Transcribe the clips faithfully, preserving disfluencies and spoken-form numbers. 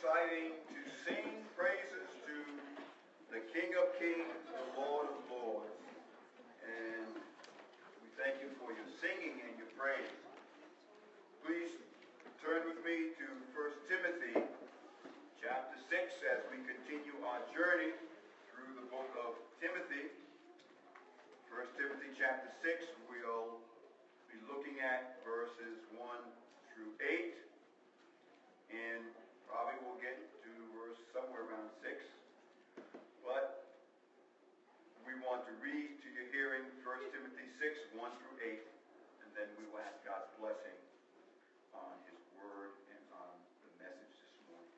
exciting to sing praises to the King of Kings, the Lord of Lords. And we thank you for your singing and your praise. Please turn with me to First Timothy chapter six as we continue our journey through the book of Timothy. First Timothy chapter six, we'll be looking at verses one through eight. And probably we'll get to verse somewhere around six. But we want to read to your hearing First Timothy six, one through eight. And then we will ask God's blessing on his word and on the message this morning.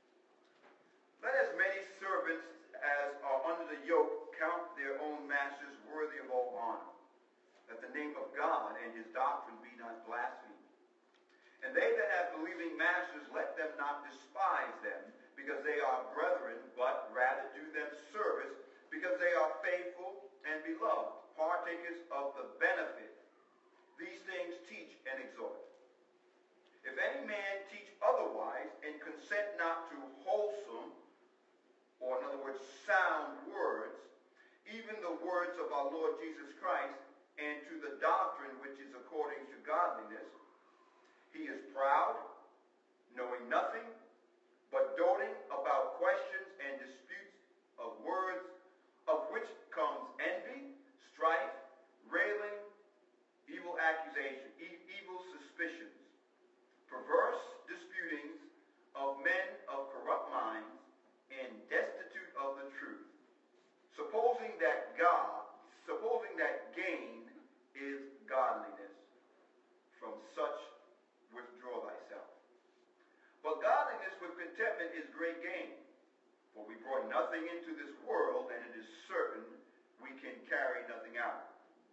Let as many servants as are under the yoke count their own masters worthy of all honor, that the name of God and his doctrine be not blasphemed. And they that have believing masters, let them not despise them, because they are brethren, but rather do them service, because they are faithful and beloved, partakers of the benefit. These things teach and exhort. If any man teach otherwise, and consent not to wholesome, or in other words, sound words, even the words of our Lord Jesus Christ, and to the doctrine which is according to godliness, he is proud, knowing nothing, but doting about questions and disputes of words, of which comes envy, strife, railing, evil accusation, e evil suspicions, perverse disputings of men of corrupt minds, and destitute of the truth, supposing that God, supposing that gain is godliness. From such withdraw thyself. But godliness with contentment is great gain. For we brought nothing into this world, and it is certain we can carry nothing out.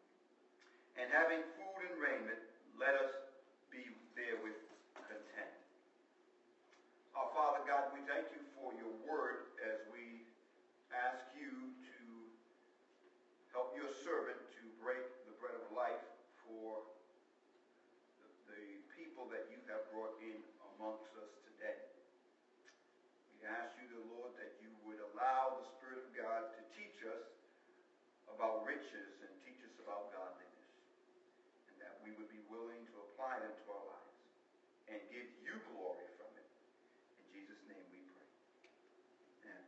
And having food and raiment, let us be therewith content. Our Father God, we thank you for your word as we ask you to help your servant to break the bread of life for the people that you have brought in amongst us today. We ask you, the Lord, that you would allow the Spirit of God to teach us about riches and teach us about godliness, and that we would be willing to apply them to our lives and give you glory from it. In Jesus' name we pray. Amen.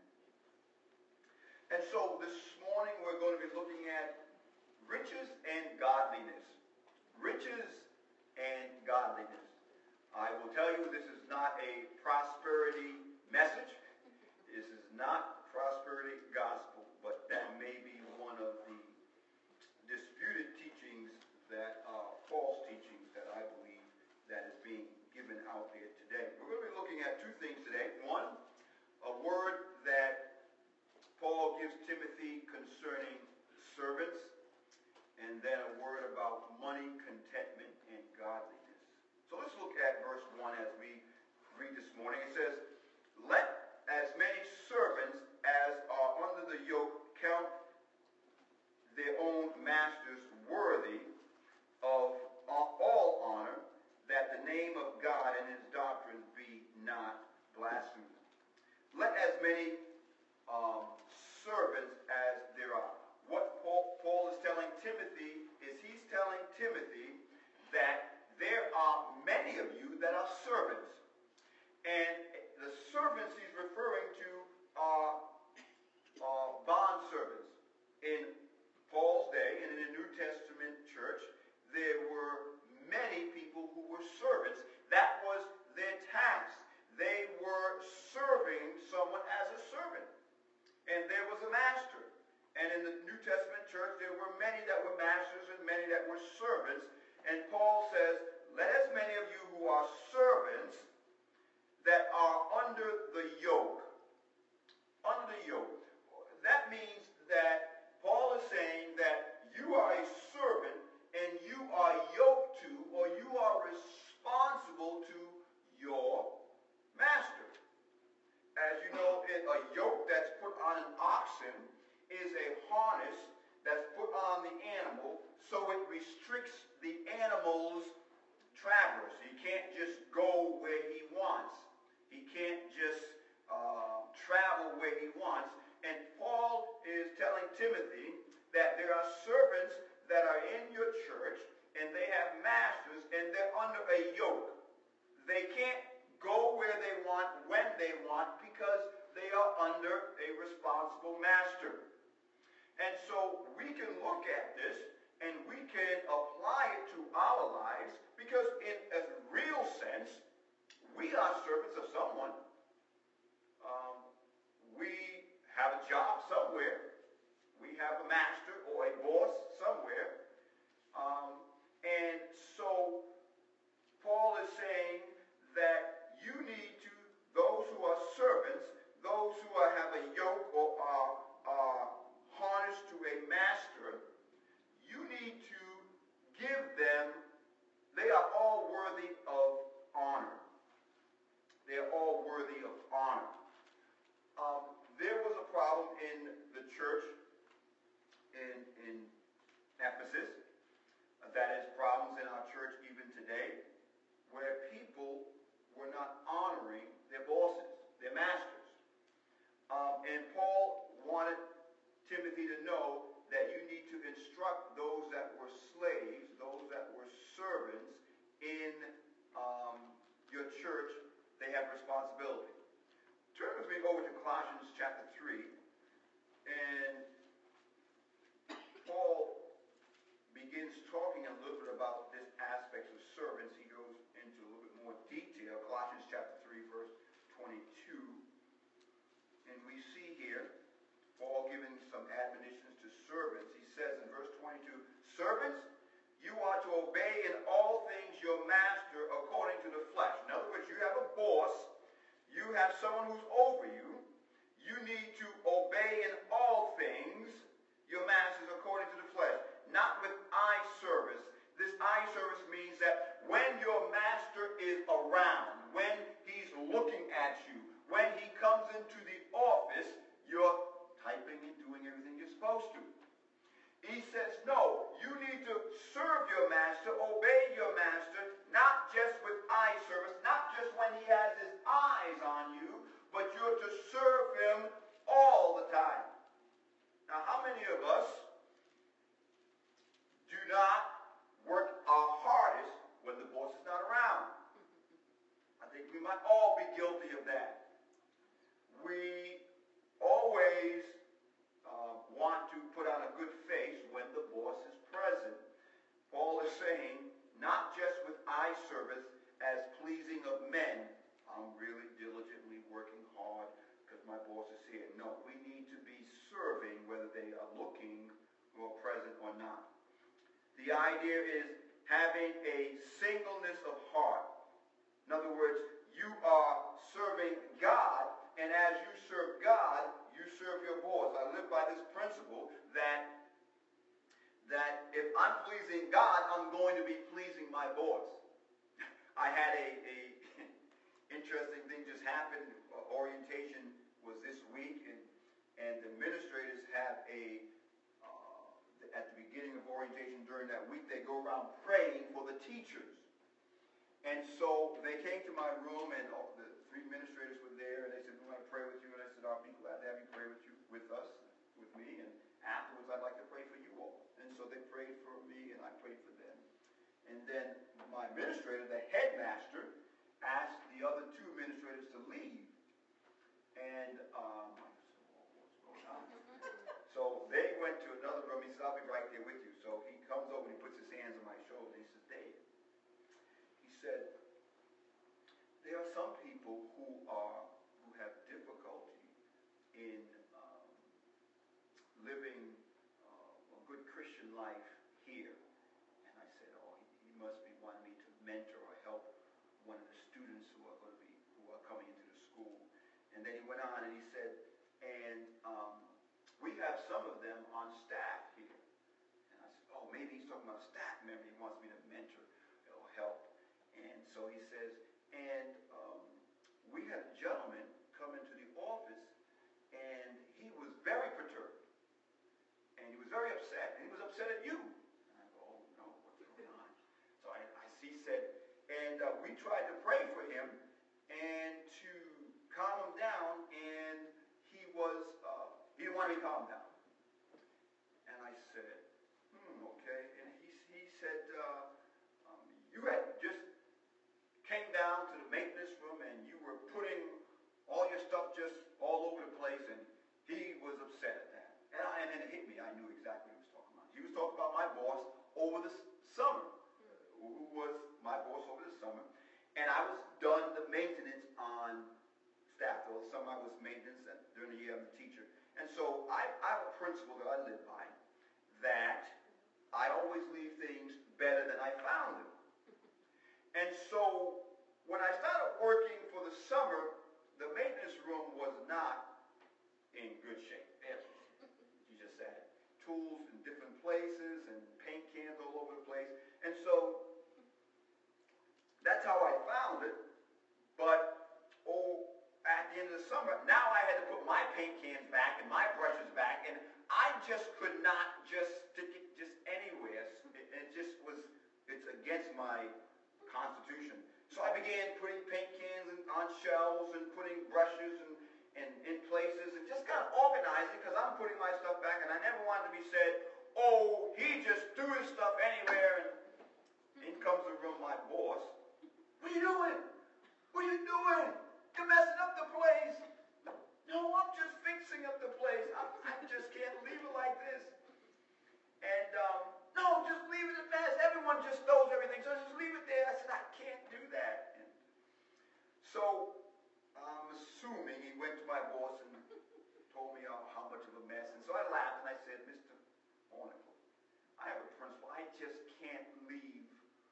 And so this morning we're going to be looking at riches and godliness. Riches and godliness. I will tell you, this is not a prosperity message. This is not prosperity gospel, but that may be one of the disputed teachings that are false teachings that I believe that is being given out there today. We're going to be looking at two things today. One, a word that Paul gives Timothy concerning servants, and then a word about money, contentment, and godliness. So let's look at verse one as we read this morning. It says, let as many servants as are under the yoke count their own masters worthy of all honor, that the name of God and his doctrine be not blasphemed. Let as many um, servants as there are. What Paul, Paul is telling Timothy is he's telling Timothy that there are many of you that are servants. And the servants he's referring to are, are bond servants. In Paul's day and in the New Testament church, there were many people who were servants. That was their task. They were serving someone as a servant. And there was a master. And in the New Testament church, there were many that were masters and many that were servants. And Paul says, let as many of you who are servants that are under the yoke. Under the yoke. That means that Paul is saying that you are a servant and you are yoked to, or you are responsible to your master. As you know, a yoke that's put on an oxen is a harness that's put on the animal, so it restricts the animal's traverse. He can't just go where he wants. He can't just want because they are under a responsible master. And so we can look at this and we can apply it to our lives because in a real sense, we are servants of someone. Um, we have a job somewhere. We have a master or a boss somewhere. Um, and so Paul is saying that you need to, those who are servants, those who are, have a yoke or are, are harnessed to a master, you need to give them, they are all worthy of honor. They are all worthy of honor. Um, there was a problem in the church in, in Ephesus. Uh, that is problems in our church even today, where people were not honoring their bosses, their masters. Um, and Paul wanted Timothy to know that you need to instruct those that were slaves, those that were servants in um, your church. They have responsibility. Turn with me over to Colossians chapter three. And Paul begins talking a little bit about this aspect of servants. He goes into a little bit more detail. Colossians chapter three, verse twenty-two. And we see here Paul giving some admonitions to servants. He says in verse twenty-two, servants, you are to obey in all things your master according to the flesh. In other words, you have a boss. You have someone who's over you. You need to obey in all things your masters according to the flesh. Not with eye service. This eye service means that when your master is around, when he's looking at you, when he comes into the office, you're typing and doing everything you're supposed to. He says, no, you need to serve your master, obey your master, not just with eye service, not just when he has his eyes on you, but you're to serve him all the time. Now, how many of us do not work our hardest when the boss is not around? I think we might all be guilty of that. We always uh, want to put on a good face when the boss is present. Paul is saying, not just with eye service as pleasing of men. I'm really diligently working hard because my boss is here. No, we need to be serving whether they are looking or present or not. The idea is having a singleness of heart. In other words, you are serving God, and as you serve God, you serve your boss. I live by this principle that, that if I'm pleasing God, I'm going to be pleasing my boss. I had a, a interesting thing just happened. Orientation was this week, and, and the administrators have a, uh, at the beginning of orientation during that week, they go around praying for the teachers. And so they came to my room, and all, the three administrators were there, and they said, we want to pray with you. And I said, I'll be glad to have you pray with you, with us, with me. And afterwards, I'd like to pray for you all. And so they prayed for me, and I prayed for them. And then my administrator, the headmaster, asked the other two administrators to leave. And um, I said, well, what's going on? So they went to another room. He said, I'll be right there with you. So he comes over, and he puts his hands on my shoulder, and he says, Dave, he said, there are some people who are who have difficulty in um, living uh, a good Christian life here. And I said, oh, he, he must be wanting me to mentor or help one of the students who are going to be who are coming into the school. And then he went on and he said, and um, we have some of them on staff here. And I said, oh, maybe he's talking about a staff member. He wants me to mentor or help. And so he says, and um, we had a gentleman come into the office, and he was very perturbed. And he was very upset. And he was upset at you. And I go, oh, no, what's going on? So I, I he said, and uh, we tried to pray for him and to calm him down, and he was, uh, he didn't want to be calmed down. And I said, hmm, okay. And he, he said, uh, um, you had just came down to the maintenance room and you were putting all your stuff for the summer I was maintenance, and during the year I'm a teacher. And so I, I have a principle that I live by, that I always leave things better than I found them. And so when I started working for the summer, the maintenance room was not in good shape. You just had tools in different places and paint cans all over the place. And so that's how I found it. But oh, at the end of the summer, now I had to put my paint cans back and my brushes back, and I just could not just stick it just anywhere. It, it just was, it's against my constitution. So I began putting paint cans in, on shelves and putting brushes and, and in places and just kind of organizing, because I'm putting my stuff back, and I never wanted to be said, oh, he just threw his stuff anywhere. And in comes the room my boss. What are you doing? What are you doing? You're messing up the place. No, I'm just fixing up the place. I'm, I just can't leave it like this. And, um, no, just leave it a mess. Everyone just knows everything, so just leave it there. I said, I can't do that. And so I'm assuming he went to my boss and told me uh, how much of a mess. And so I laughed and I said, Mister Ornicle, I have a principle. I just can't leave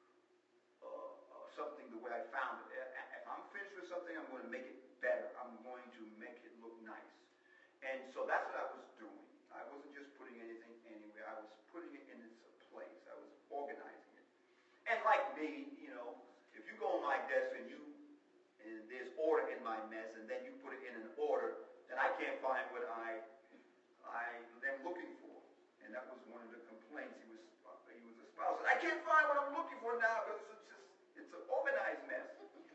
uh, uh, something the way I found it. If I'm finished with something, I'm going to make it better. I'm going to make it look nice. And so that's what I was doing. I wasn't just putting anything anywhere. I was putting it in its place. I was organizing it. And like me, you know, if you go on my desk and you and there's order in my mess, and then you put it in an order, then I can't find what I I am looking for. And that was one of the complaints he was he was espousing. I can't find what I'm looking for now because it's just it's an organized mess.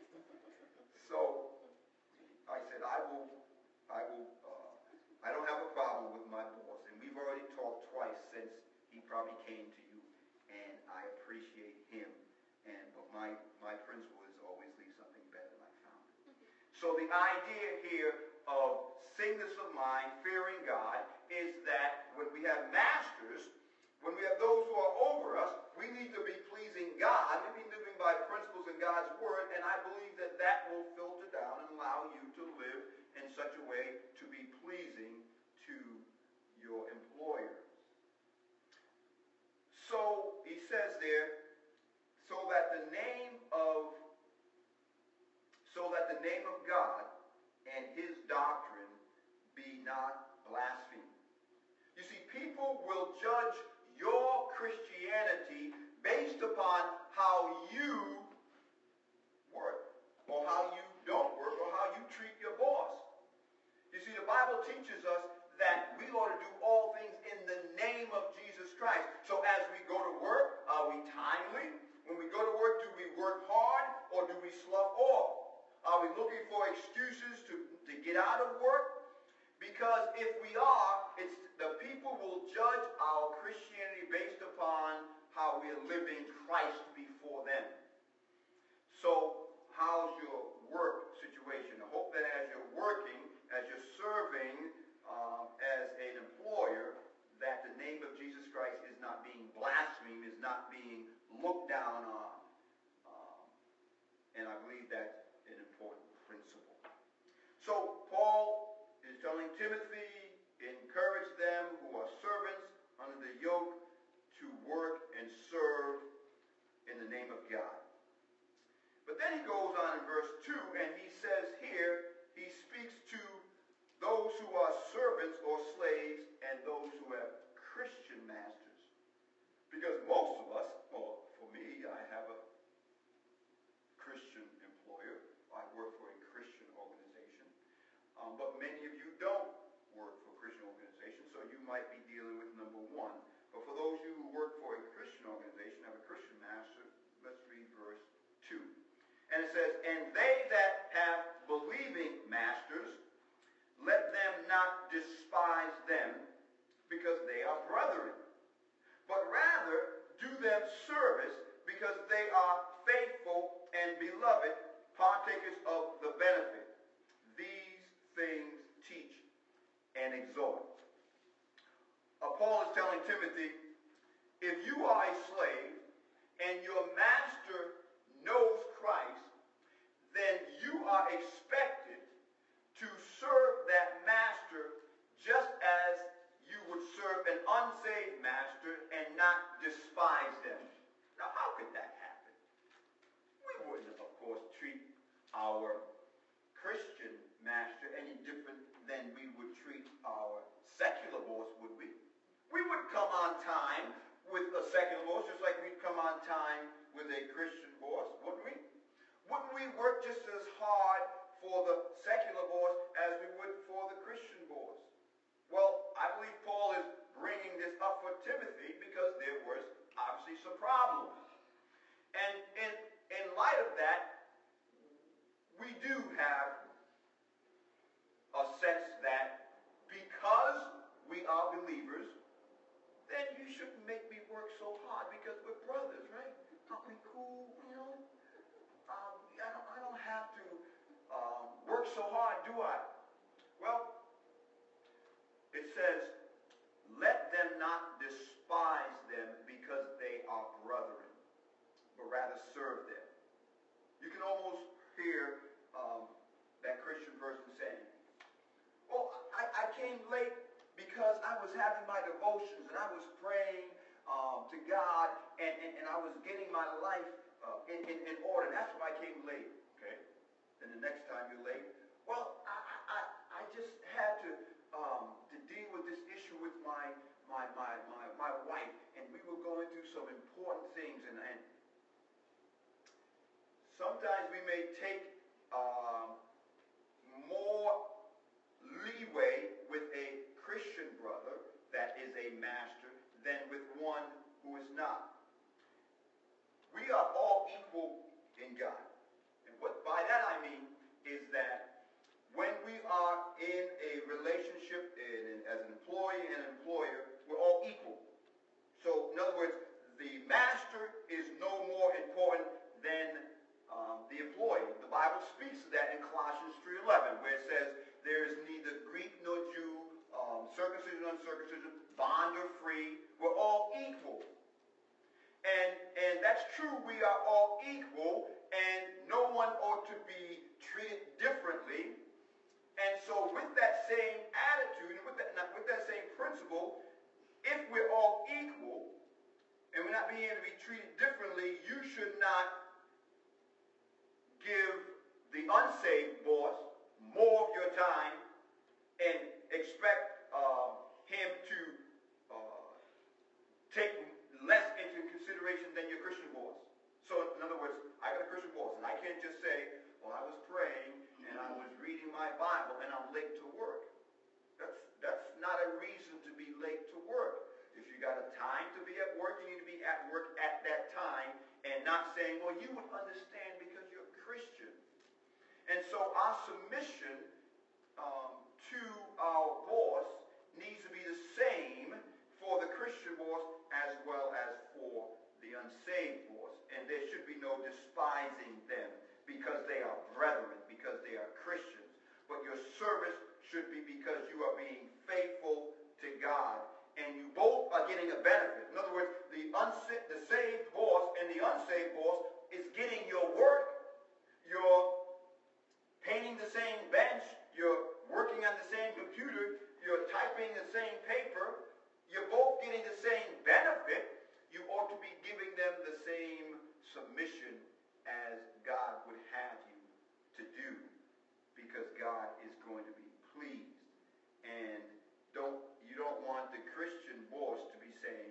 So I said, I will I will. Uh, I don't have a problem with my boss, and we've already talked twice since he probably came to you, and I appreciate him. And but my my principle is always leave something better than I found it. So the idea here of singleness of mind, fearing God, is that when we have masters, when we have those who are over us, we need to be pleasing God. We need to be living by principles in God's word, and I believe that that will filter down and allow you to live in such a way to be pleasing to your employer. So he says there, so that the name of so that the name of God and his doctrine be not blasphemed. You see, people will judge your Christianity based upon how you work, or how you don't work, or how you treat your boss. You see, the Bible teaches us that we ought to do all things in the name of Jesus Christ. So as we go to work, are we timely? When we go to work, do we work hard, or do we slough off? Are we looking for excuses to, to get out of work? Because if we are, it's the people will judge our Christianity based upon how we are living Christ before them. So how's your work situation? I hope that as you're working, as you're serving um, as an employer, that the name of Jesus Christ is not being blasphemed, is not being looked down on. Um, and I believe that's an important principle. So Paul is telling Timothy, encourage them who are servants under the yoke to work and serve in the name of God. But then he goes on in verse two, and he says here, he speaks to those who are servants or slaves and those who have Christian masters. Because most of us, well, for me, I have a Christian employer. I work for a Christian organization. Um, but many of you don't work for Christian organizations, so you might be dealing with number one. But for those of you who work for a Christian organization, have a Christian master, let's read verse two. And it says, and they that have believing masters, let them not despise them, because they are brethren, but rather do them service, because they are faithful and beloved, partakers of the benefit. These things teach and exhort. Uh, Paul is telling Timothy, if you are a slave and your master knows Christ, then you are expected to on time with a secular boss, just like we'd come on time with a Christian boss, wouldn't we? Wouldn't we work just as hard for the secular boss as we would for the Christian boss? Well, I believe Paul is bringing this up for Timothy because there was obviously some problems. And in, in light of that, we do have a sense that because we are believers, then you shouldn't make me work so hard because we're brothers, right? Aren't we cool, you know? Um, I, don't, I don't have to um, work so hard, do I? Well, it says, let them not despise them because they are brethren, but rather serve them. You can almost hear um, that Christian person saying, well, I, I came late because I was having my devotions and I was praying um, to God and, and, and I was getting my life uh, in, in, in order. That's why I came late. Okay? Then the next time you're late, well, I, I, I just had to um, to deal with this issue with my my, my, my, my wife, and we were going through some important things, and, and sometimes we may take um, more leeway with a Christian brother that is a master than with one who is not. We are all equal in God. And what by that I mean is that when we are in a relationship in, as an employee and an employer, we're all equal. So in other words, the master is no more important than um, the employee. The Bible speaks of that in Colossians three eleven, where it says, there is neither Greek nor Jew, um, circumcision or uncircumcision, bond or free. We're all equal. And, and that's true, we are all equal, and no one ought to be treated differently. And so with that same attitude, and with that, with that same principle, if we're all equal, and we're not being able to be treated differently, you should not give the unsaved boss more of your time and expect uh, him to uh, take less into consideration than your Christian boss. So in other words, I got a Christian boss, and I can't just say, well, I was praying and I was reading my Bible and I'm late to work. That's, that's not a reason to be late to work. If you got a time to be at work, you need to be at work at that time, and not saying, well, you would understand because you're a Christian. And so our submission um, to our boss needs to be the same for the Christian boss as well as for the unsaved boss. And there should be no despising them because they are brethren, because they are Christians. But your service should be because you are being faithful to God, and you both are getting a benefit. In other words, the, unsa- the saved boss and the unsaved boss is getting your work. You're painting the same bench. You're working on the same computer. You're typing the same paper. You're both getting the same benefit. You ought to be giving them the same submission as God would have you to do, because God is going to be pleased. And don't you don't want the Christian boss to be saying,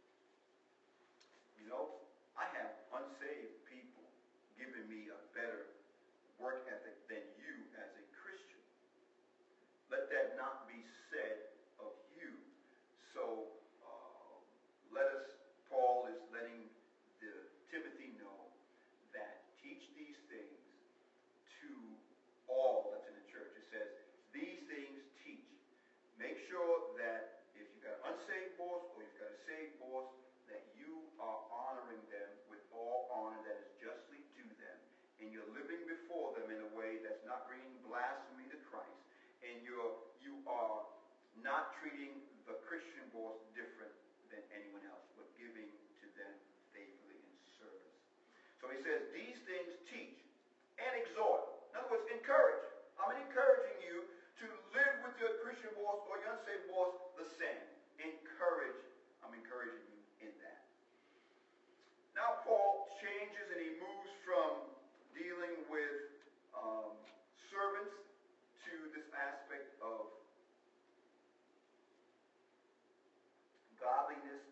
you know, I have unsaved people giving me a better work ethic than you as a Christian. Let that not be said of you. So uh, let us, Paul is letting the, Timothy know that teach these things to all that's in the church. It says, these things teach. Make sure that if you've got an unsaved boss or you've got a saved boss, that you are honoring them with all honor that is justly due them. And you're living before them in a way that's not bringing blasphemy to Christ. And you're, you are not treating the Christian boss different than anyone else, but giving to them faithfully in service. So he says, these things teach and exhort. In other words, encourage. I'm encouraging you to live with your Christian boss or your unsaved boss the same. Encourage. I'm encouraging you in that. Now Paul changes and he moves from dealing with um, servants to this aspect of godliness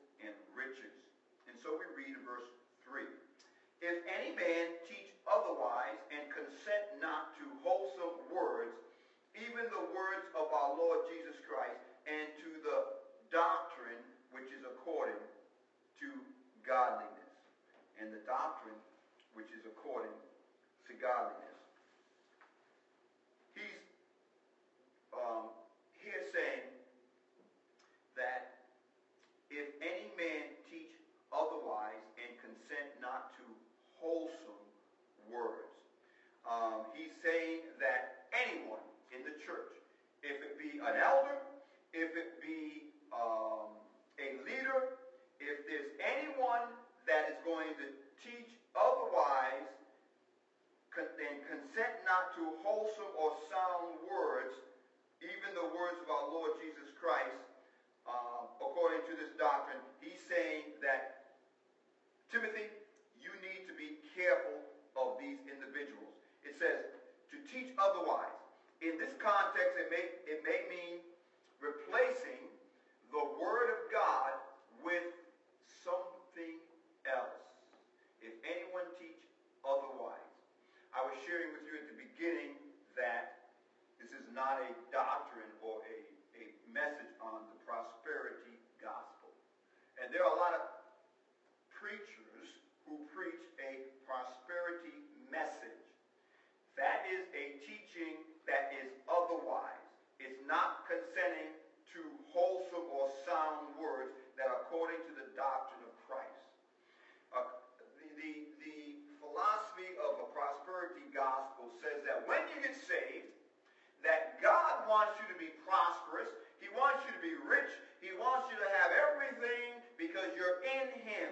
an elder, if it be um, a leader, if there's anyone that is going to teach otherwise, then consent not to wholesome or sound words, even the words of our Lord Jesus Christ, uh, according to this doctrine. He's saying that, Timothy, you need to be careful of these individuals. It says, to teach otherwise. In this context, it may, it may mean replacing the Word of God with something else. If anyone teach otherwise. I was sharing with you at the beginning that this is not a doctrine or a, a message on the prosperity gospel. And there are a lot of preachers who preach a prosperity message. That is a teaching that is otherwise. It's not consenting to wholesome or sound words that are according to the doctrine of Christ. Uh, the, the, the philosophy of a prosperity gospel says that when you get saved, that God wants you to be prosperous. He wants you to be rich. He wants you to have everything because you're in Him.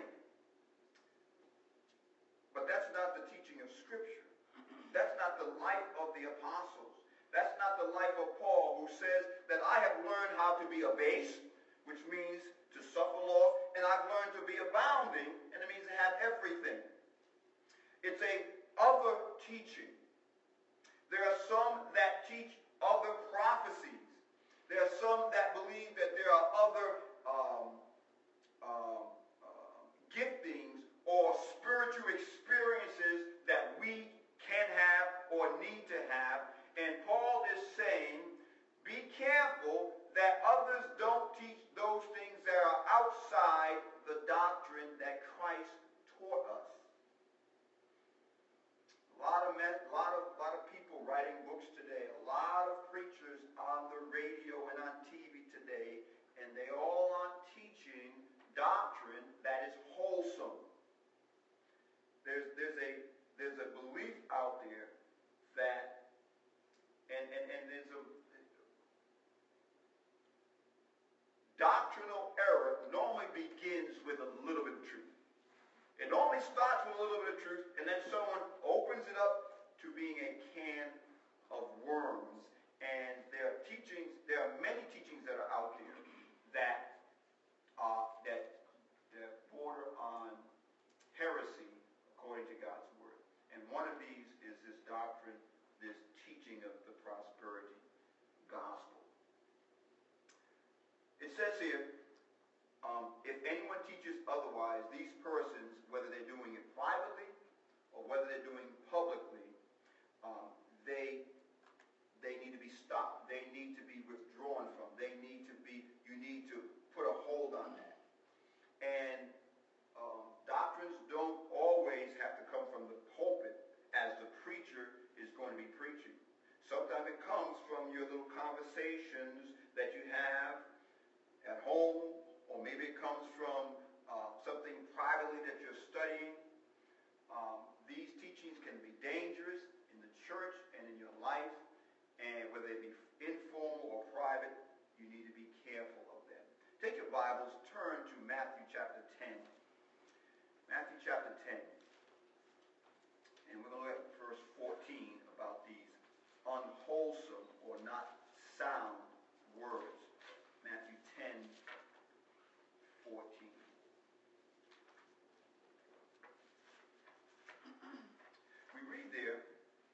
But that's not the teaching of Scripture. That's not the life of the apostles. That's not the life of Paul, who says that I have learned how to be abased, which means to suffer loss, and I've learned to be abounding, and it means to have everything. It's a other teaching. There are some that teach other prophecies. There are some that believe that there are other um, um, uh, giftings or spiritual experiences that we can have or need to have. And Paul is saying, be careful that others don't teach those things that are outside the doctrine that Christ taught us. A lot of men, a lot of, a lot of people writing books today, a lot of preachers on the radio and on T V today, and they all are teaching doctrine that is wholesome. There's, there's, a, there's a belief out there that, and, and, and there's a, doctrinal error normally begins with a little bit of truth. It normally starts with a little bit of truth, and then someone opens it up to being a can of worms. And there are teachings, there are many teachings that are out there that uh, that, that border on heresy according to God's word. And one of these is this doctrine, this teaching of the prosperity gospel. It says here, um, if anyone teaches otherwise, these persons, whether they're doing it privately or whether they're doing it publicly, um, they they need to be stopped. They need to be withdrawn from. They need to be, you need to put a hold on that. And um, doctrines don't always have to come from the pulpit as the preacher is going to be preaching. Sometimes it comes from your little conversations that you have at home, or maybe it comes from uh, something privately that you're studying. Um, these teachings can be dangerous in the church and in your life, and whether they be informal or private, you need to be careful of them. Take your Bibles, turn to Matthew chapter ten. Matthew chapter ten. And we're going to look at verse fourteen about these unwholesome or not sound words. Matthew ten, fourteen. We read there,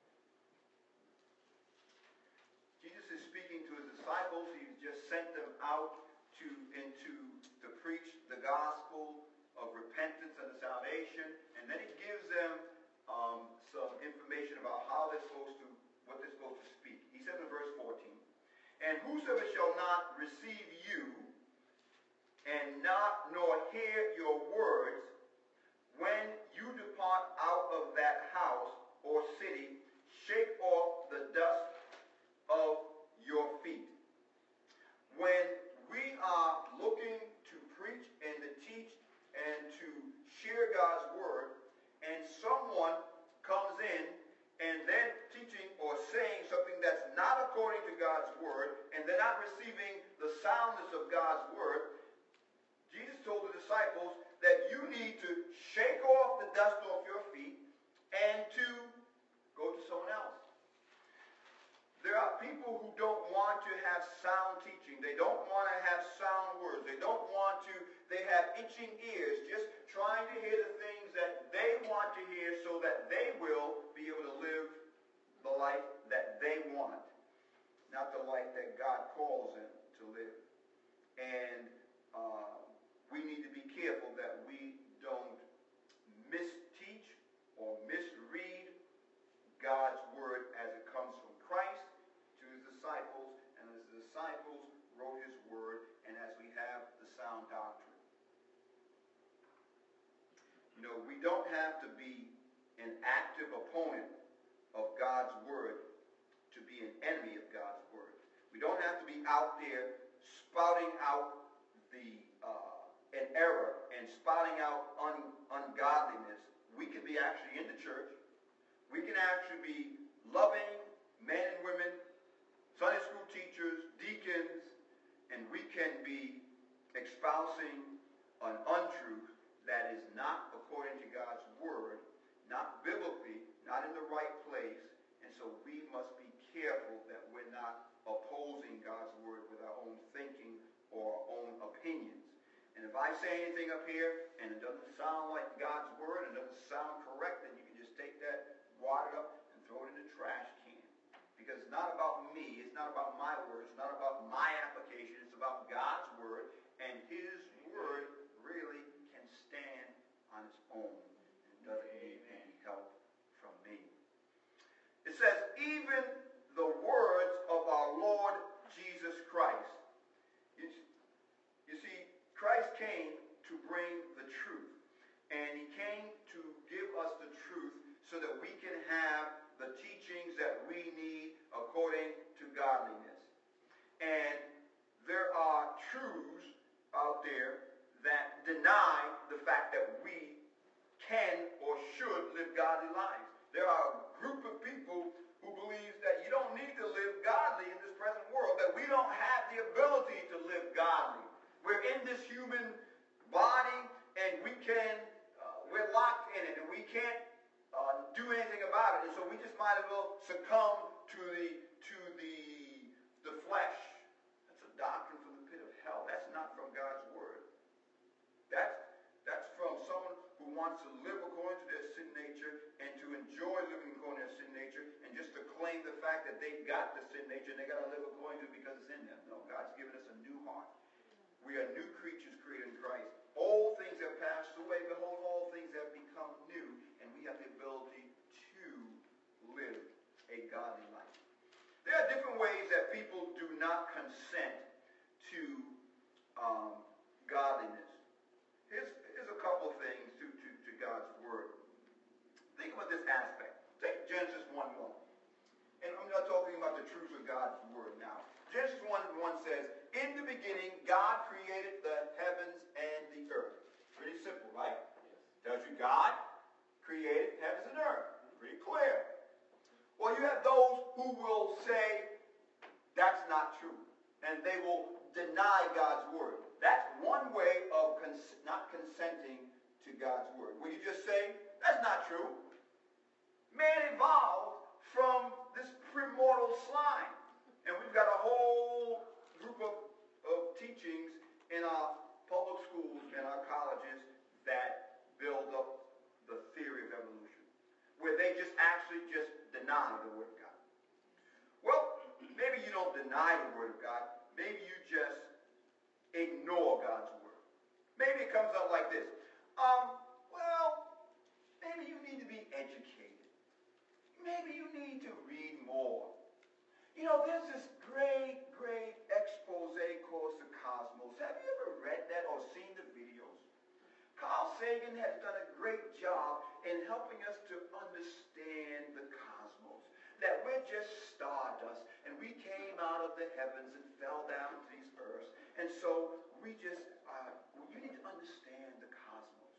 Jesus is speaking to his disciples. He's just sent them out to into to preach the gospel of repentance and salvation, and then he gives them um, some information about how they're supposed to, what they're supposed to speak. He says in verse fourteen, and whosoever shall not receive you, and not nor hear your words, when you depart out of that house or city, shake off the dust of your feet. When we are looking to preach and to teach and to share God's word, and someone comes in and they're teaching or saying something that's not according to God's word, and they're not receiving the soundness of God's word, Jesus told the disciples that you need to shake off the dust off your feet and to go to someone else. There are people who don't want to have sound teaching. They don't want to have sound words. They don't want to, they have itching ears, just trying to hear the things that they want to hear so that they will be able to live the life that they want, not the life that God calls them to live. And uh, we need to be careful that we don't misteach or misread God's word as it comes from Christ to his disciples, and as the disciples wrote his word, and as we have the sound doctrine. You know, we don't have to be an active opponent of God's word to be an enemy of God's word. We don't have to be out there spouting out the uh, an error and spouting out un, ungodliness. We can be actually in the church. We can actually be loving men and women, Sunday school teachers, deacons, and we can be espousing an untruth that is not according to God's word, not biblically, not in the right place. And so we must be careful that we're not opposing God's word with our own thinking or our own opinions. And if I say anything up here and it doesn't sound like God's word and doesn't sound correct, then you can just take that, wad it up, and throw it in the trash can. Because it's not about me, it's not about my words, it's not about my application, it's about God's word, and his word really can stand on its own and doesn't need any help from me. It says, even the words of our Lord Jesus Christ. You, you see, Christ came to bring the truth, and he came to give us the truth so that we can have the teachings that we need according to godliness. And there are truths out there that deny the fact that we can or should live godly lives. There are a group of people who believes that you don't need to live godly in this present world, that we don't have the ability to live godly. We're in this human body, and we can, uh, we're locked in it, and we can't uh, do anything about it. And so we just might as well succumb to the to the the flesh. That's a doctrine from the pit of hell. That's not from God's word. That's that's from someone who wants to live according to their sin nature and to enjoy living according to their sin nature, and just to claim the fact that they got the sin nature and they got to live according to it because it's in them. No, God's given us a new heart. We are new creatures created in Christ. All things have passed away. Behold, all things have become new. And we have the ability to live a godly life. There are different ways that people do not consent to um, godliness. Here's, here's a couple things to, to, to God's word. Think about this aspect. Take Genesis one one. And I'm not talking about the truth of God's word now. Genesis one one says, in the beginning, God created the heavens and the earth. Pretty simple, right? Yes. Tells you God created heavens and earth. Pretty clear. Well, you have those who will say that's not true. And they will deny God's word. That's one way of cons- not consenting to God's word. Will you just say, that's not true? Man evolved from this primordial slime. And we've got a whole group of, of teachings in our public schools and our colleges that build up the theory of evolution, where they just actually just deny the word of God. Well, maybe you don't deny the word of God. Maybe you just ignore God's word. Maybe it comes up like this. Um, well, maybe you need to be educated. Maybe you need to read more. You know, there's this great, great expose course of Cosmos. Have you ever read that or seen the videos? Carl Sagan has done a great job in helping us to understand the cosmos. That we're just stardust, and we came out of the heavens and fell down to these earths. And so we just, uh, you need to understand the cosmos.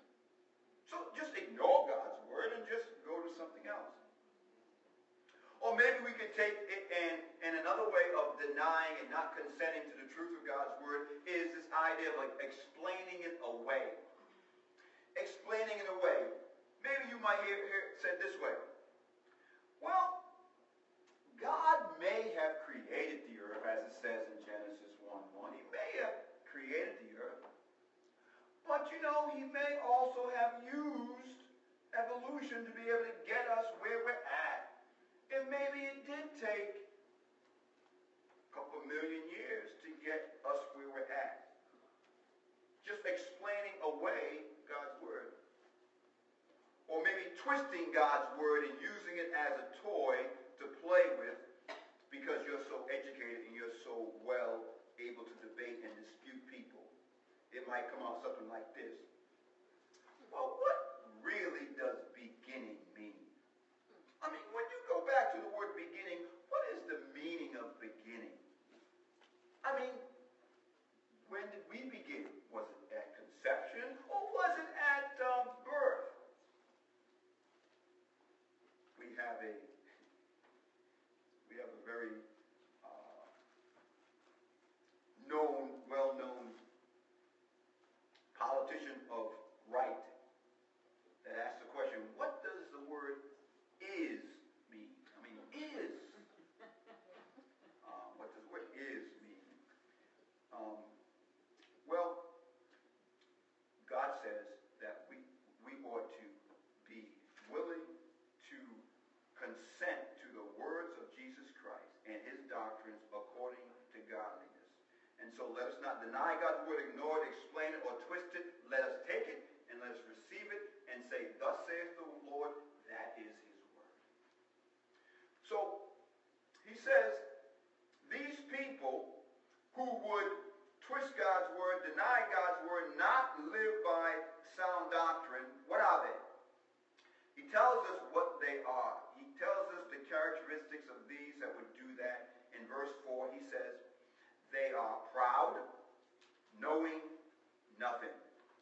So just ignore God's word and just go to something else. Or maybe we could take it and, and another way of denying and not consenting to the truth of God's word is this idea of like explaining it away. Explaining it away. Maybe you might hear, hear it said this way. Well, God may have created the earth, as it says in Genesis one one. He may have created the earth. But you know, he may also have used evolution to be able to get us where we're at. And maybe it did take a couple million years to get us where we're at. Just explaining away God's word. Or maybe twisting God's word and using it as a toy to play with because you're so educated and you're so well able to debate and dispute people. It might come out something like this. Well, what really does beginning mean? I mean, when you go back to the word beginning, what is the meaning of beginning? I mean, when did we begin? Was it at conception or was it at um, birth? We have a we have a very uh, known, well-known politician of right that asked the question, what does the word is mean? I mean, is. Uh, what does the word is mean? Um, well, God says that we, we ought to be willing to consent to the words of Jesus Christ and his doctrines according to godliness. And so let us not deny God's word, ignore it, explain it, or twist it. Let us take it and let us receive it and say, thus saith the Lord, that is his word. So he says, these people who would twist God's word, deny God's word, not live by sound doctrine, what are they? He tells us what they are. He tells us the characteristics of these that would do that. In verse four, he says, they are proud, knowing nothing.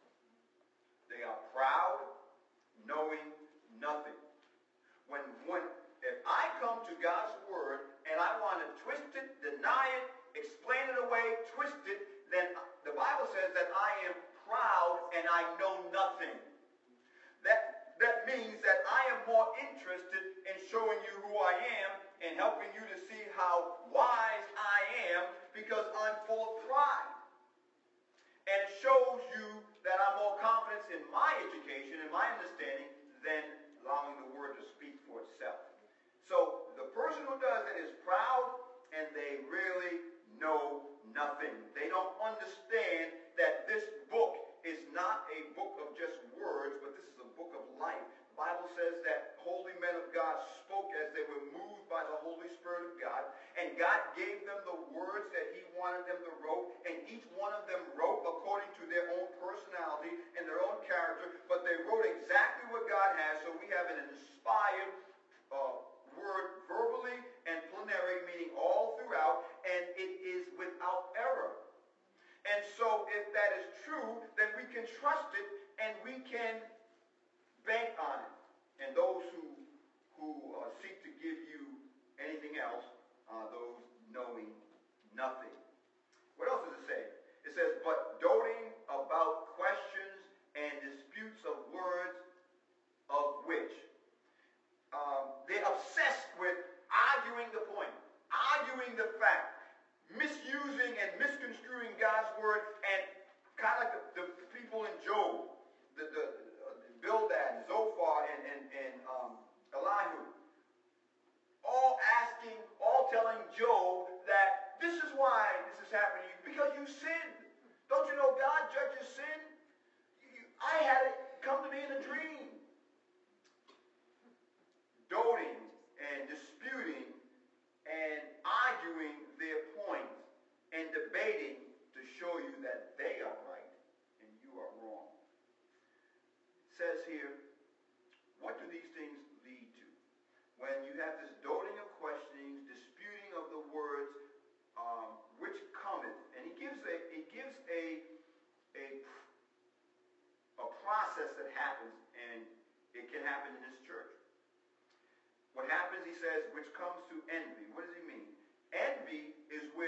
They are proud, knowing nothing. When, when, if I come to God's word and I want to twist it, deny it, explain it away, twist it, then the Bible says that I am proud and I know nothing. That, that means that I am more interested in showing you who I am and helping you to see how wise I am because I'm full of pride. And it shows you that I'm more confident in my education and my understanding than allowing the word to speak for itself. So the person who does it is proud and they really know nothing. They don't understand that this book is not a book of just words, but this is a book of life. The Bible says that holy men of God spoke as they were moved by the Holy Spirit of God, and God gave them the words that he wanted them to wrote, and each one of them wrote according to their own personality and their own character, but they wrote exactly what God has, so we have an inspired uh, word verbally and plenary, meaning all throughout, and it is without error. And so if that is true, then we can trust it and we can bank on it. And those who, who uh, seek to give you anything else are those knowing nothing. What else does it say? It says, but doting about questions and disputes of words, of which um, they're obsessed with arguing the point, arguing the fact, misusing and misconstruing God's word, and kind of like the, the people in Job, the, the, uh, Bildad, Zophar, and, and, and um, Elihu, all asking, all telling Job that this is why this is happening to you, because you sinned. Don't you know God judges sin? You, I had it come to me in a dream. Doting and disputing and arguing their points and debating to show you that they are right and you are wrong. It says here, what do these things lead to? When you have this doting of questionings, disputing of the words, um, which cometh, and he gives a he gives a, a a process that happens, and it can happen in his church. What happens, he says, which comes to envy. What does he mean? Envy is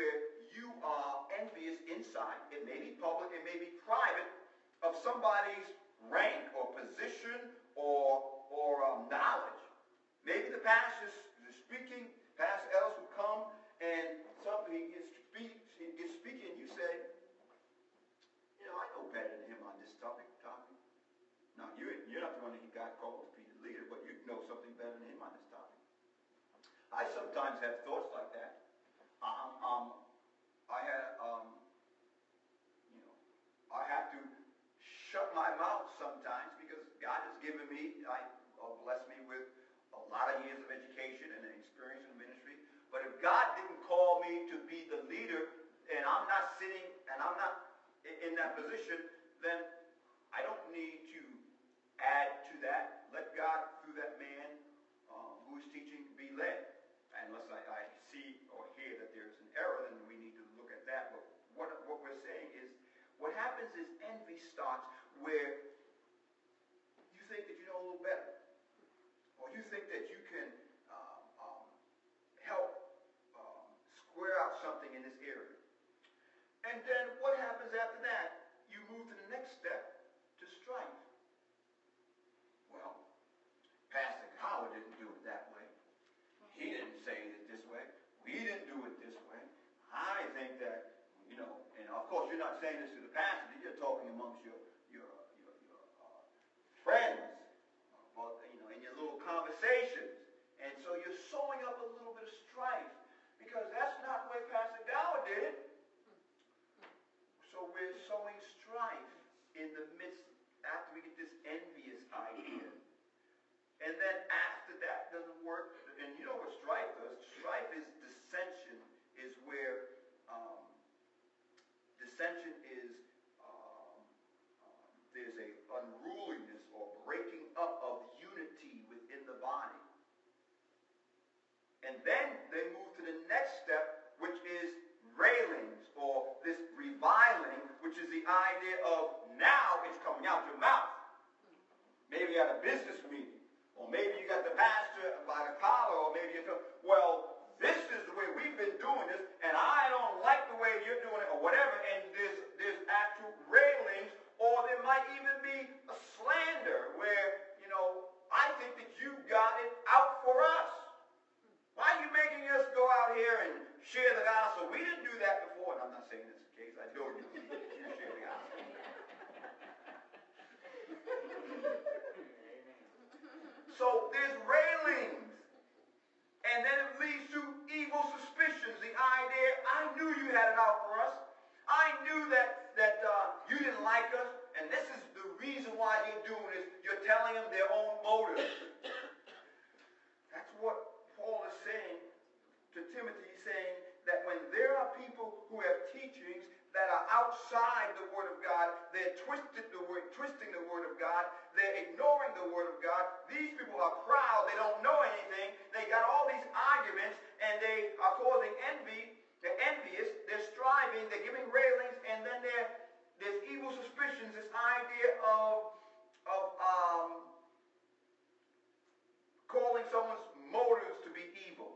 somebody's rank or position or, or um, knowledge. Maybe the pastor is speaking, Pastor Ellis will come, and somebody gets, speak, gets speaking, and you say, you know, I know better than him on this topic. topic. Now, you're, you're not the one that he got called to be the leader, but you know something better than him on this topic. I sometimes have thoughts like that. Um, um, I had, um, you know, I have to shut my mouth sometimes because God has given me, I, uh, blessed me with a lot of years of education and experience in ministry. But if God didn't call me to be the leader, and I'm not sitting, and I'm not in, in that position, then I don't need to add to that. Let God, through that man um, who is teaching, be led. Unless I, I see or hear that there's an error, then we need to look at that. But what, what we're saying is, what happens is envy starts where you think that you know a little better. Or you think that you can um, um, help um, square out something in this area. And then what happens after that? You move to the next step, to strife. Well, Pastor Howard didn't do it that way. He didn't say it this way. We didn't do it this way. I think that, you know, and of course you're not saying this to the pastor. You're talking amongst your your your, your uh, friends, uh, you know, in your little conversations. And so you're sowing up a little bit of strife because that's not the way Pastor Gower did it. So we're sowing strife in the midst after we get this envious idea. And then after that doesn't work, and you know what strife does? Strife is dissension, is where um, dissension is, um, um, there's a unruliness or breaking up of unity within the body. And then they move to the next step, which is railings, or this reviling, which is the idea of now it's coming out your mouth. Maybe at a business meeting. Or maybe you got the pastor by the collar, or maybe you go, well, this is the way we've been doing this, and I don't like the way you're doing it, or whatever, and there's, there's actual railings, or there might even be a slander where, you know, I think that you got it out for us. Why are you making us go out here and share the gospel? We didn't do that before, and I'm not saying that's the case. I know you, you share the gospel. So there's railings, and then it leads to evil suspicions. The idea, I knew you had it out for us. I knew that, that uh, you didn't like us, and this is the reason why you're doing this. You're telling them their own motives. That's what Paul is saying to Timothy. He's saying that when there are people who have teachings that are outside the Word of God, they're twisted the word, twisting the Word of God, they're ignoring the Word of God. These people are proud, they don't know anything, they got all these arguments, and they are causing envy, they're envious, they're striving, they're giving railings, and then there's evil suspicions, this idea of, of um, calling someone's motives to be evil.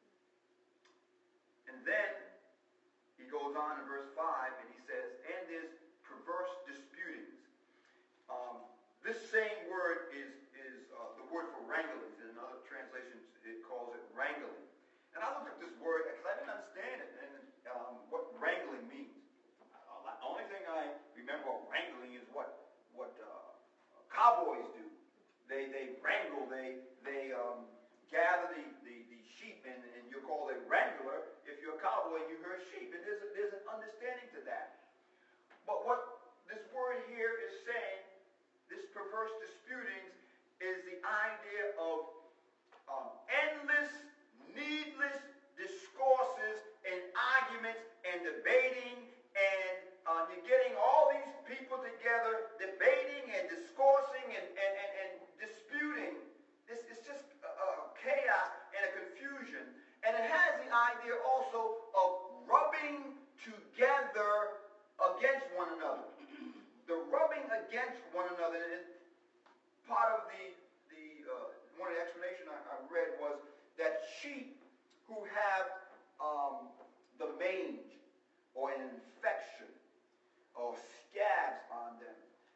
And then he goes on in verse five, and he says, and there's perverse disputings. Um, this same word is, is uh, the word for wrangling. In another translation, it calls it wrangling. And I looked up this word because I didn't understand it, and um, what wrangling means. Uh, the only thing I remember of wrangling is what, what uh, cowboys do. They, they wrangle, they, they um, gather the, the, the sheep, and, and you're called a wrangler if you're a cowboy and you herd sheep. And there's, a, there's an understanding to that. But what this word here is saying, this perverse disputings, is the idea of um, endless, needless discourses and arguments and debating, and uh, you're getting all these people together debating and discoursing and, and, and, and disputing. This is just a, a chaos and a confusion. And it has the idea also of rubbing together against one another. The rubbing against one another. And part of the, the uh, one of the explanation I, I read was that sheep who have um, the mange or an infection or scabs on them,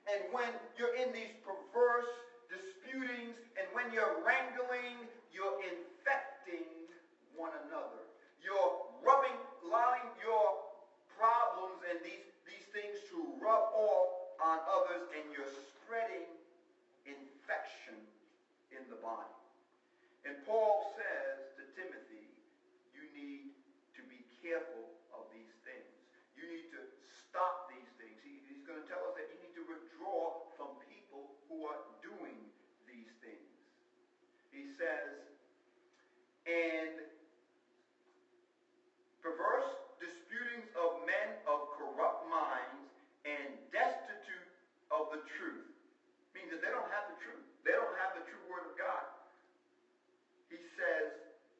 And when you're in these perverse disputings, and when you're wrangling, you're infecting one another. You're rubbing, allowing your problems and these, these things to rub off on others, and you're spreading infection in the body. And Paul says to Timothy, you need to be careful of these things. You need to stop these things. He, he's going to tell us that you need to withdraw from people who are doing these things. He says, and perverse disputings of men of corrupt minds and destitute of the truth. Means that they don't have the truth. They don't have the true word of God. He says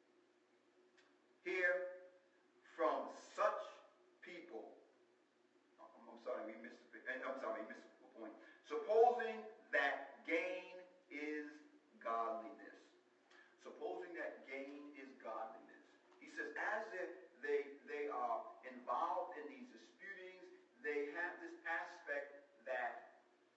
here, from such people, I'm, I'm sorry, we missed the, I'm sorry, we missed the point. Supposing that gain is godliness. Supposing that gain is godliness. He says, as if they, they are involved in these disputings, they have this aspect that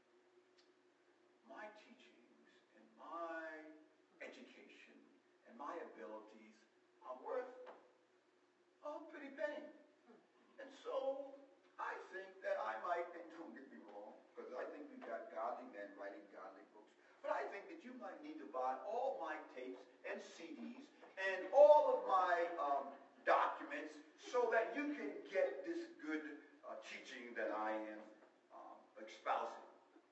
my teachings and my education and my abilities are worth a pretty penny. And so I think that I might, and don't get me wrong, because I think we've got godly men writing godly books, but I think that you might need to buy all my tapes and C Ds and all of my um, documents so that you can get this good uh, teaching that I am um, espousing.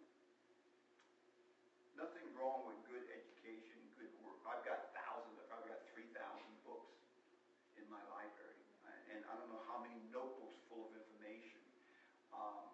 Nothing wrong with good education, good work. I've got thousands, I've probably got three thousand books in my library. And I don't know how many notebooks full of information. Um,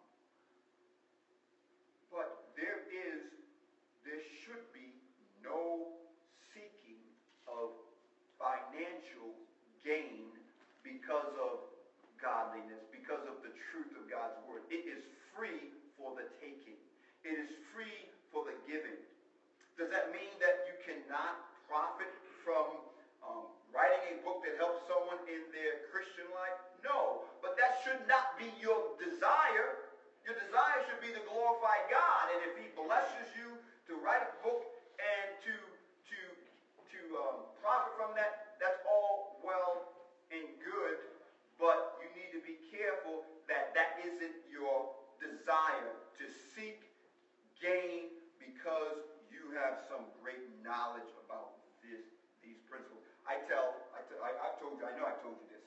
but there is, there should be no seeking of financial gain because of godliness, because of the truth of God's word. It is free for the taking. It is free for the giving. Does that mean that you cannot profit from um, writing a book that helps someone in their Christian life? No, but that should not be your desire. Your desire should be to glorify God, and if He blesses you to write a book and to to to um, profit from that, that's all well and good. But you need to be careful that that isn't your desire to seek gain because you have some great knowledge about this these principles. I tell, I tell I, I've told you, I know I told you this.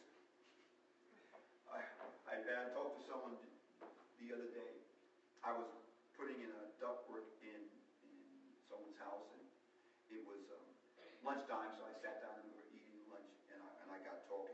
I, I, I talked to someone the other day. I was putting in a ductwork in, in someone's house, and it was um, lunchtime, so I sat down and we were eating lunch, and I, and I got talking.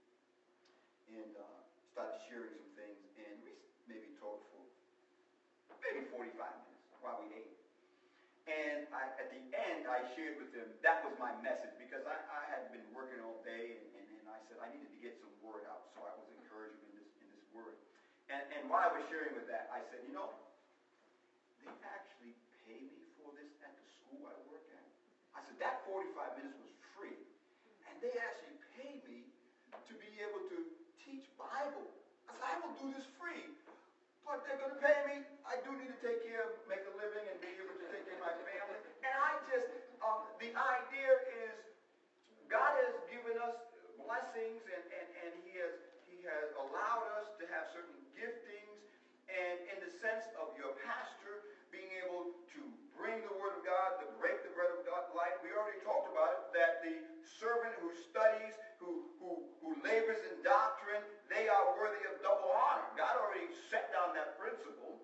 And uh, started sharing some things, and we maybe talked for maybe forty-five minutes while we ate. And I, at the end, I shared with them, that was my message, because I, I had been working all day, and, and, and I said I needed to get some word out, so I was encouraging in this, in this word. And, and while I was sharing with that, I said, you know, they actually pay me for this at the school I work at. I said, that forty-five minutes was free, and they actually pay me to be able to teach Bible. I said, I will do this free. But they're going to pay me. I do need to take care of, make a living, and be able to take care of my family. And I just, um, the idea is, God has given us blessings, and, and, and He has He has allowed us to have certain giftings. And in the sense of your pastor being able to bring the Word of God, to break the bread of God life, we already talked about it, that the servant who studies, who, who, who labors in doctrine, they are worthy of double honor. God already set down that principle.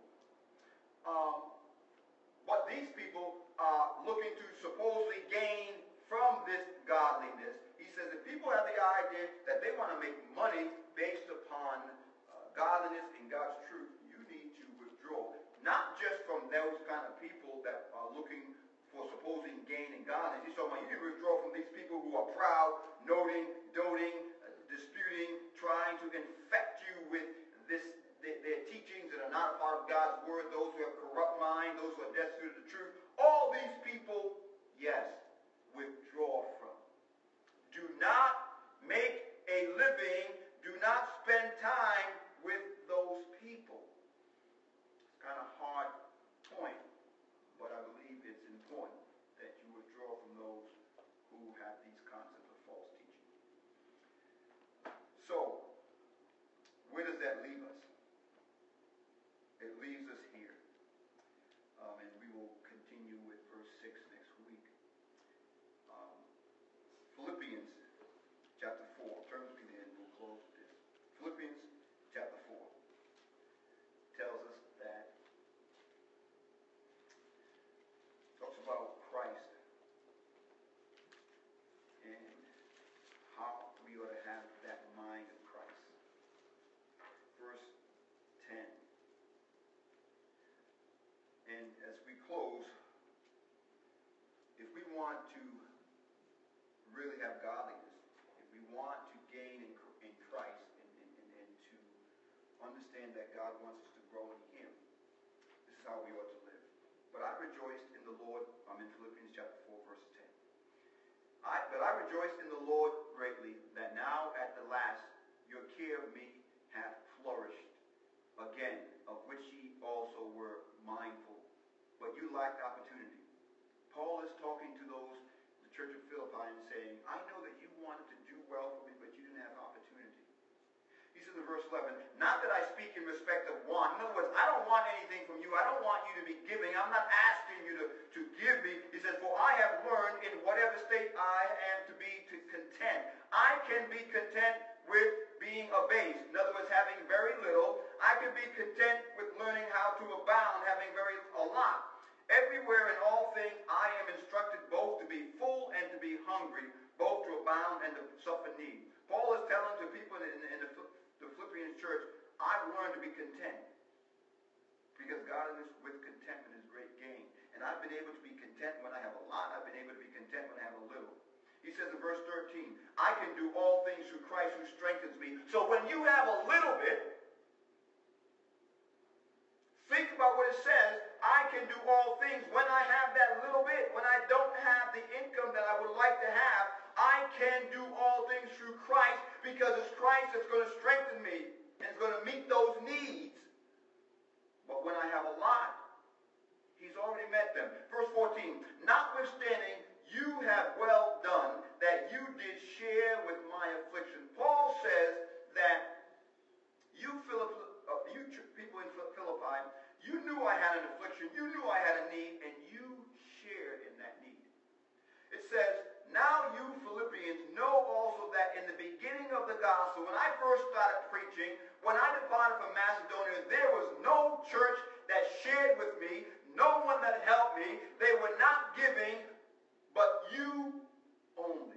Um, but these people are looking to supposedly gain from this godliness. He says if people have the idea that they want to make money based upon uh, godliness and God's truth, you need to withdraw. Not just from those kind of people that are looking for supposing gain and godliness. He's talking about you need to withdraw from these people who are proud, noting, doting, uh, disputing, trying to infect you with this their, their teachings that are not a part of God's word, those who have corrupt mind, those who are destitute of the truth. All these people, yes, withdraw from. Do not make a living, do not spend time with those people. It's kind of hard want to really have godliness, if we want to gain in, in Christ and, and, and, and to understand that God wants us to grow in Him, this is how we ought to live. But I rejoiced in the Lord. I'm in Philippians chapter four, verse ten. I, but I rejoiced in the Lord greatly that now at the last your care of me hath flourished again, of which ye also were mindful. But you lacked opportunity. Paul is talking to those, the church of Philippi, and saying, I know that you wanted to do well for me, but you didn't have opportunity. He says in verse eleven, not that I speak in respect of want. In other words, I don't want anything from you. I don't want you to be giving. I'm not asking you to, to give me. He says, for I have learned in whatever state I am to be to content. I can be content with being abased. In other words, having very little. I can be content with learning how to abound, having very a lot. Everywhere in all things I am instructed both to be full and to be hungry, both to abound and to suffer need. Paul is telling to people in, in the, the Philippian church, I've learned to be content. Because God is with contentment is great gain. And I've been able to be content when I have a lot. I've been able to be content when I have a little. He says in verse thirteen, I can do all things through Christ who strengthens me. So when you have a little bit, think about what it says. I can do all things. When I have that little bit, when I don't have the income that I would like to have, I can do all things through Christ, because it's Christ that's going to strengthen me and is going to meet those needs. But when I have a lot, He's already met them. Verse fourteen, notwithstanding, you have well done that you did share with my affliction. Paul says that you, Philip, uh, you people in Philippi, you knew I had an affliction, you knew I had a need, and you shared in that need. It says, now you Philippians know also that in the beginning of the gospel, when I first started preaching, when I departed from Macedonia, there was no church that shared with me, no one that helped me. They were not giving, but you only.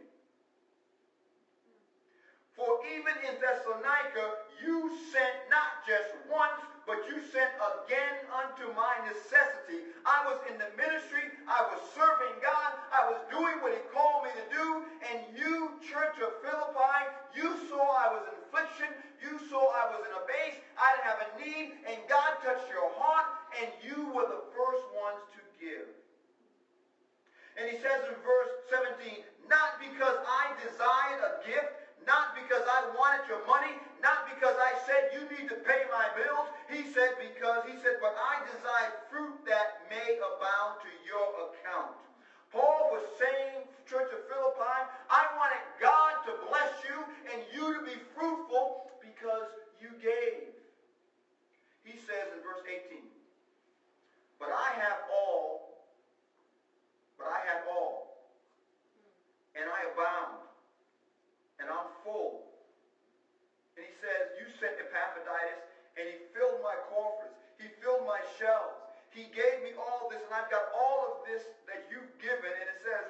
For even in Thessalonica, you sent not just once, but you sent again unto my necessity. I was in the ministry. I was serving God. I was doing what He called me to do. And you, church of Philippi, you saw I was in affliction. You saw I was in a base. I didn't have a need. And God touched your heart. And you were the first ones to give. And he says in verse seventeen, not because I desired a gift, not because I wanted your money, not because I said you need to pay my bills. He said because, he said, but I desired fruit that may abound to your account. Paul was saying, church of Philippi, I wanted God to bless you and you to be fruitful because you gave. He says in verse eighteen, but I have all, but I have all, and I abound, and I'm full. And he says, you sent Epaphroditus, and he filled my coffers. He filled my shelves. He gave me all this, and I've got all of this that you've given. And it says,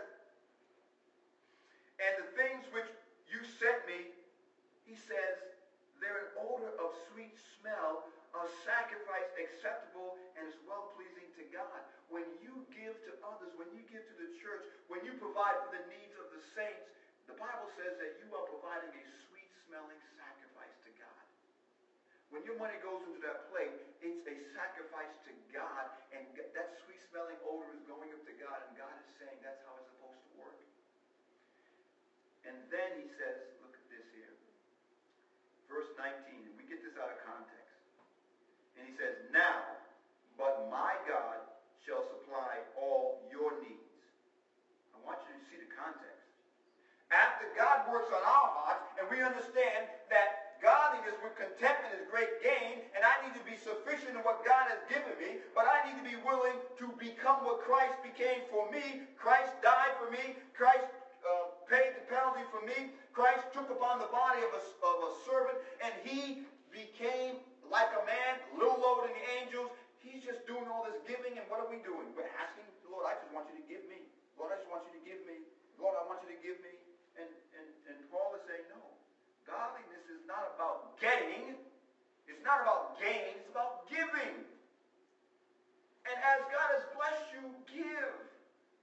and the things which you sent me, he says, they're an odor of sweet smell, a sacrifice acceptable and is well-pleasing to God. When you give to others, when you give to the church, when you provide for the needs of the saints, the Bible says that you are providing a sweet-smelling sacrifice to God. When your money goes into that plate, it's a sacrifice to God, and that sweet-smelling odor is going up to God, and God is saying that's how it's supposed to work. And then he says, look at this here. Verse nineteen, and we get this out of context. And he says, now, but my God shall supply all your needs. I want you to see the context. After God works on our hearts, and we understand that godliness with contentment is great gain, and I need to be sufficient in what God has given me, but I need to be willing to become what Christ became for me. Christ died for me. Christ uh, paid the penalty for me. Christ took upon the body of a, of a servant, and he became like a man, a little lower than the angels. He's just doing all this giving, and what are we doing? We're asking, Lord, I just want you to give me. Lord, I just want you to give me. Lord, I want you to give me. And, and, and Paul is saying, no. Godliness is not about getting. It's not about gain. It's about giving. And as God has blessed you, give.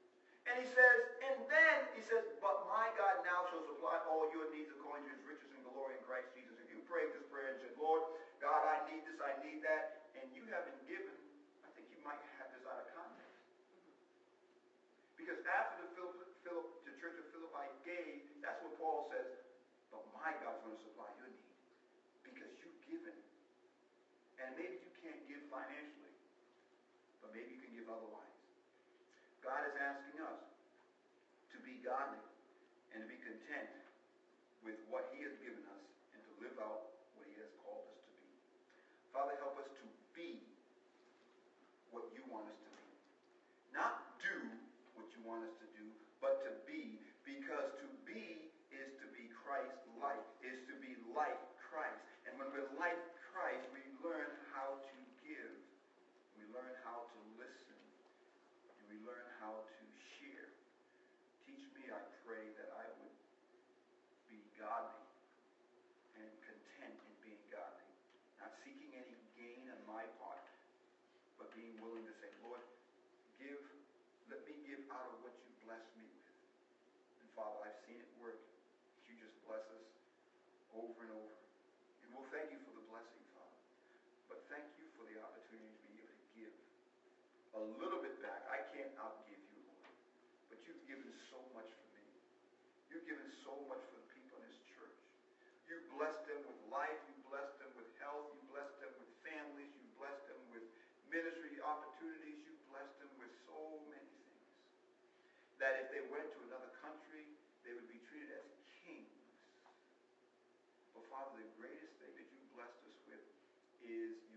And he says, and then he says, but my God now shall supply all your needs according to his riches and glory in Christ Jesus. If you prayed this prayer and said, Lord, God, I need this, I need that, and you haven't given, I think you might have this out of context. Because after the, Philip, Philip, the church of Philippi gave, that's when Paul says, but my God's going to supply your need. Because you've given. And maybe you can't give financially, but maybe you can give otherwise. God is asking us to be godly and to be content with what he has given us and to live out what he has called us to be. Father, help us to be what you want us to be. Not do what you want us to do, but to be, because to be is to be Christ-like, is to be like Christ. And when we're like Christ, we learn how to give. We learn how to listen. And we learn how to share. Teach me, I pray, that I would be godly and content in being godly. Not seeking any gain on my part, but being willing to say, Lord, give, let me give out of what you blessed me with. And Father, I've seen it work. You just bless us over and over. And we'll thank you for the blessing, Father. But thank you for the opportunity to be able to give a little bit back. I can't outgive you, Lord. But you've given so much for me. You've given so much for the people in this church. You blessed them with life. You blessed them with health. You blessed them with families. You blessed them with ministry opportunities. You blessed them with so many things. That if they went to another country, they would be treated as kings. But Father, the greatest thing that you blessed us with is